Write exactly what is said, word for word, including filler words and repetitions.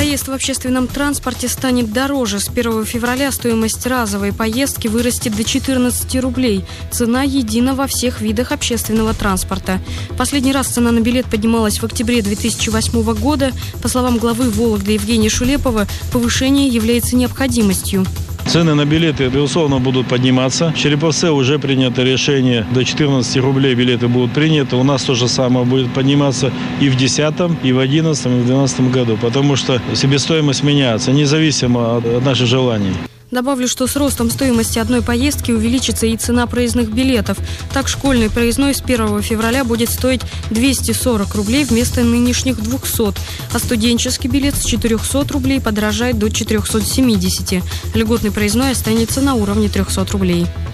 Проезд в общественном транспорте станет дороже. С первого февраля стоимость разовой поездки вырастет до четырнадцати рублей. Цена едина во всех видах общественного транспорта. Последний раз цена на билет поднималась в октябре две тысячи восьмого года. По словам главы Вологды Евгения Шулепова, повышение является необходимостью. Цены на билеты, безусловно, будут подниматься. В Череповце уже принято решение, до четырнадцати рублей билеты будут приняты. У нас то же самое будет подниматься и в две тысячи десятом, и в две тысячи одиннадцатом, и в две тысячи двенадцатом году, потому что себестоимость меняется, независимо от наших желаний. Добавлю, что с ростом стоимости одной поездки увеличится и цена проездных билетов. Так, школьный проездной с первого февраля будет стоить двести сорок рублей вместо нынешних двухсот, а студенческий билет с четырехсот рублей подорожает до четырехсот семидесяти. Льготный проездной останется на уровне трехсот рублей.